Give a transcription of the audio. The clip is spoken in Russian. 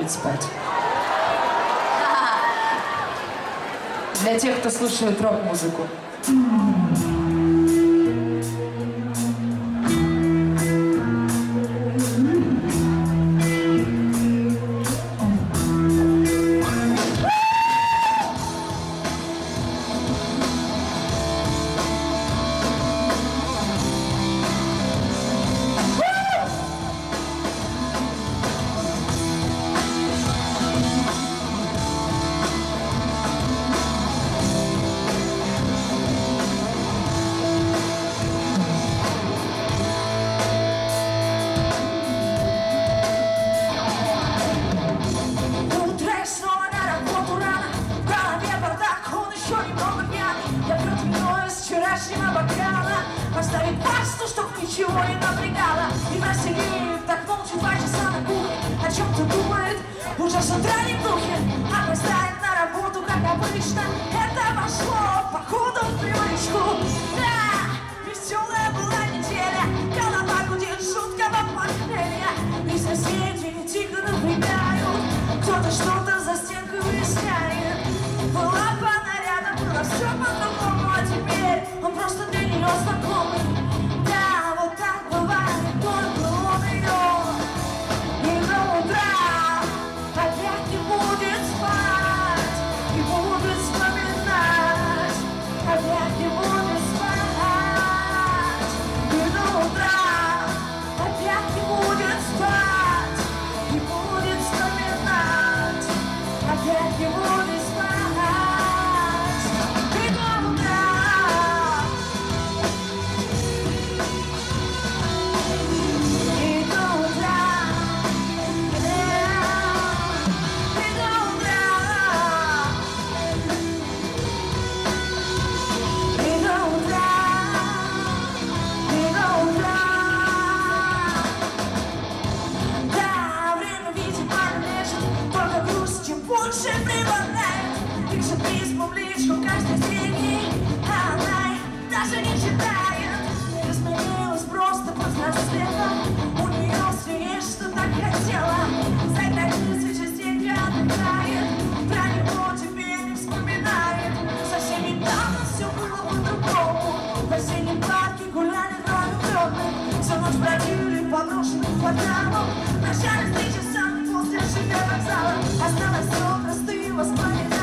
будет спать. Для тех, кто слушает рок-музыку. Поставить пасту, чтоб ничего не напрягало. И нас сидит так молча 2 часа на кухне, о чем-то думает, уже с утра не в духе. Опоздает на работу, как обычно. Это вошло, походу, в привычку. Да, веселая была неделя, голова гудит жуткого похмелья. И соседи тихо напрягают, кто-то что-то за стенкой выясняет. Была пана рядом, было все по-другому, а теперь он просто для нее знакомый. Да, вот так бывает, только он ее. И до утра опять не будет спать, не будет вспоминать, опять не будет спать. И до утра опять не будет спать, не будет вспоминать, опять не будет спать. Больше прибавляет, пишет письма в личку каждый день, а она даже не читает. Изменилась просто повзрослела, у нее все есть, что так хотела. За границей частенько отдыхает, про него теперь не вспоминает. Совсем недавно все было по-другому, в осеннем парке гуляли кроме влюбленных. Всю ночь бродили по брошенным кварталам, прощались 3 часа после ЖД вокзала. Осталось все простые воспоминания.